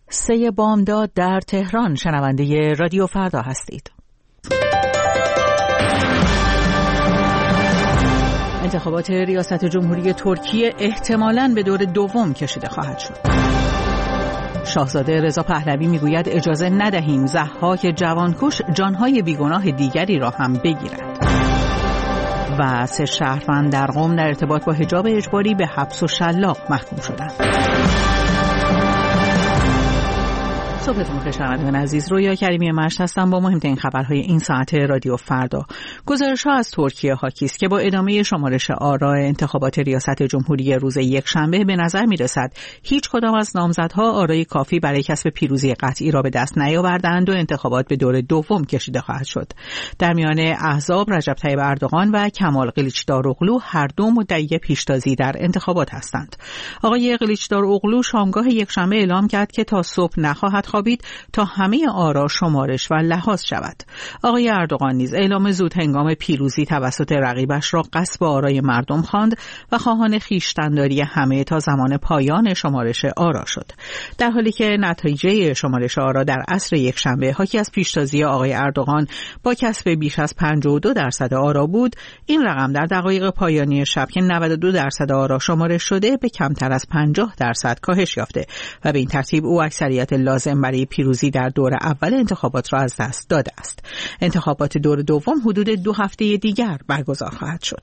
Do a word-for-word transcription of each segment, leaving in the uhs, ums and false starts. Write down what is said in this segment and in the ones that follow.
سه بامداد در تهران. شنونده رادیو فردا هستید. انتخابات ریاست جمهوری ترکیه احتمالاً به دور دوم کشیده خواهد شد. شاهزاده رضا پهلوی میگوید اجازه ندهیم ضحاک جوانکش جانهای بیگناه دیگری را هم بگیرد. و سه شهروند در قم در ارتباط با حجاب اجباری به حبس و شلاق محکوم شدند. صبحتون بخیر شنوندگان عزیز، رویا کریمی مشت هستم با مهمترین خبرهای این ساعت رادیو فردا. گزارش‌ها از ترکیه حاکی است که با ادامه شمارش آرا انتخابات ریاست جمهوری روز یکشنبه به نظر می‌رسد هیچ کدام از نامزدها آرای کافی برای کسب پیروزی قطعی را به دست نیاوردند و انتخابات به دور دوم کشیده خواهد شد. در میان احزاب رجب طیب اردوغان و کمال قلیچداروغلو هر دو مدعی پیشتازی در انتخابات هستند. آقای قلیچداروغلو شامگاه یکشنبه اعلام کرد که تا صبح نخواهد خوابید تا همه آرا شمارش و لحاظ شود. آقای اردوغان نیز اعلام زود هنگام پیروزی توسط رقیبش را غصب آرای مردم خواند و خواهان خویشتن‌داری همه تا زمان پایان شمارش آرا شد. در حالی که نتیجه شمارش آرا در عصر یکشنبه حاکی از پیشتازی آقای اردوغان با کسب بیش از پنجاه و دو درصد آرا بود، این رقم در دقایق پایانی شب که نود و دو درصد آرا شمارش شده به کمتر از پنجاه درصد کاهش یافته و به این ترتیب او اکثریت لازم برای پیروزی در دور اول انتخابات را از دست داده است. انتخابات دور دوم حدود دو هفته دیگر برگزار خواهد شد.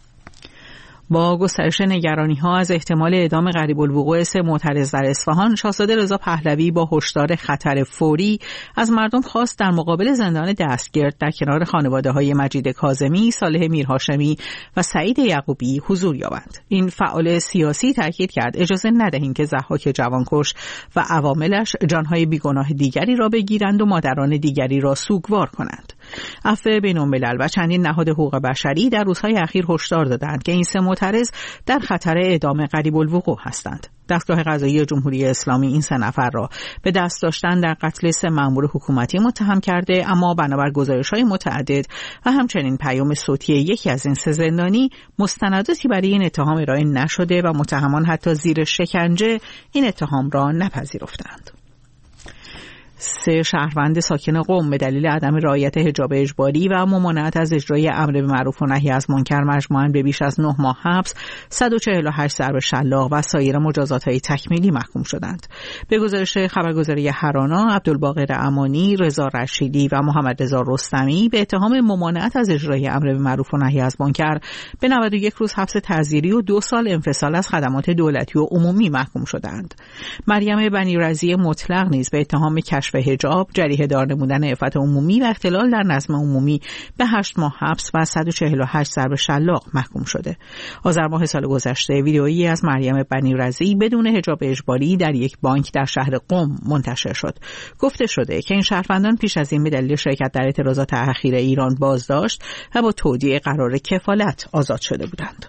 با گسترش نگرانی‌ها از احتمال اعدام قریب الوقوع سه معترض در اصفهان، شاهزاده رضا پهلوی با هشدار خطر فوری از مردم خواست در مقابل زندان دستگرد در کنار خانواده‌های مجید کاظمی، صالح میرهاشمی و سعید یعقوبی حضور یابند. این فعال سیاسی تاکید کرد اجازه ندهیم که ضحاک جوانکش و عواملش جانهای بیگناه دیگری را بگیرند و مادران دیگری را سوگوار کنند. عفو بین‌الملل و چندین نهاد حقوق بشری در روزهای اخیر هشدار دادند که این سه معترض در خطر اعدام قریب الوقوع هستند. دستگاه قضایی جمهوری اسلامی این سه نفر را به دست داشتن در قتل سه مأمور حکومتی متهم کرده، اما بنابر گزارش‌های متعدد و همچنین پیام صوتی یکی از این سه زندانی مستنداتی برای این اتهام ارائه نشده و متهمان حتی زیر شکنجه این اتهام را نپذیرفتند. سه شهروند ساکن قم به دلیل عدم رعایت حجاب اجباری و ممانعت از اجرای امر به معروف و نهی از منکر مجموعاً به بیش از نه ماه حبس، صد و چهل و هشت ضرب شلاق و سایر مجازات‌های تکمیلی محکوم شدند. به گزارش خبرگزاری هرانا، عبدالباقر امانی، رضا رشیدی و محمد رضا رستمی به اتهام ممانعت از اجرای امر به معروف و نهی از منکر به نود و یک روز حبس تعزیری و دو سال انفصال از خدمات دولتی و عمومی محکوم شدند. مریم بنیرضی مطلق نیز به اتهام کشف حجاب، جریحه دار نمودن عفت عمومی و اختلال در نظم عمومی به هشت ماه حبس و صد و چهل و هشت ضرب شلاق محکوم شده. آذر ماه سال گذشته ویدئویی از مریم بنیرضی بدون حجاب اجباری در یک بانک در شهر قم منتشر شد. گفته شده که این شهروندان پیش از این به دلیل شرکت در اعتراضات اخیر ایران بازداشت و با تودیع قرار کفالت آزاد شده بودند.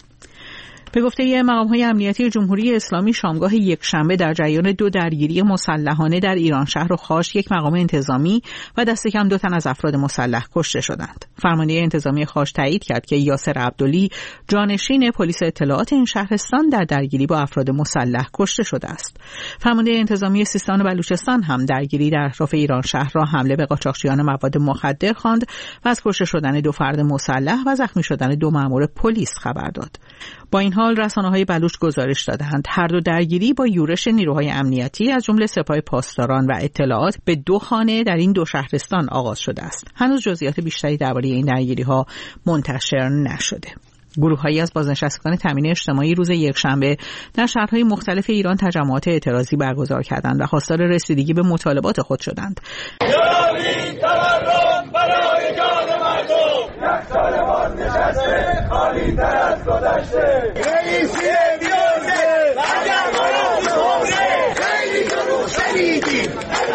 به گفته مقام‌های امنیتی جمهوری اسلامی، شامگاه یکشنبه در جریان دو درگیری مسلحانه در ایران شهر و خاش یک مقام انتظامی و دست کم دو تن از افراد مسلح کشته شدند. فرمانده انتظامی خاش تایید کرد که یاسر عبدلی، جانشین پلیس اطلاعات این شهرستان، در درگیری با افراد مسلح کشته شده است. فرمانده انتظامی سیستان و بلوچستان هم درگیری در اطراف ایران شهر را حمله به قاچاقچیان مواد مخدر خواند و از کشته شدن دو فرد مسلح و زخمی شدن دو مأمور پلیس خبر داد. با این حال رسانه‌های بلوچ گزارش دادند هر دو درگیری با یورش نیروهای امنیتی از جمله سپاه پاسداران و اطلاعات به دو خانه در این دو شهرستان آغاز شده است. هنوز جزئیات بیشتری درباره این درگیری‌ها منتشر نشده. گروه‌هایی از بازنشستگان تامین اجتماعی روز یکشنبه در شهرهای مختلف ایران تجمعات اعتراضی برگزار کردند و خواستار رسیدگی به مطالبات خود شدند. جاوید تورم برای جان مردم، یک سال باز نشسته خالی تر از گذشته. رئیسی بیارده اگر برای دوره خیلی جنو شنیدیم.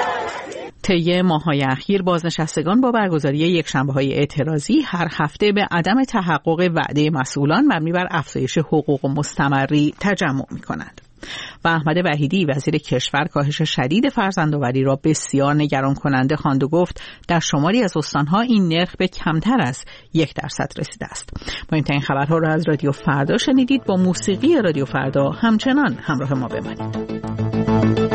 طی ماه‌های اخیر بازنشستگان با برگزاری یکشنبه‌های اعتراضی هر هفته به عدم تحقق وعده مسئولان مبنی بر افزایش حقوق مستمری تجمع می‌کنند. و احمد وحیدی وزیر کشور کاهش شدید فرزندآوری را بسیار نگران کننده خواند و گفت در شماری از استان‌ها این نرخ به کمتر از یک درصد رسیده است. با این خبرها را از رادیو فردا شنیدید. با موسیقی رادیو فردا همچنان همراه ما بمانید.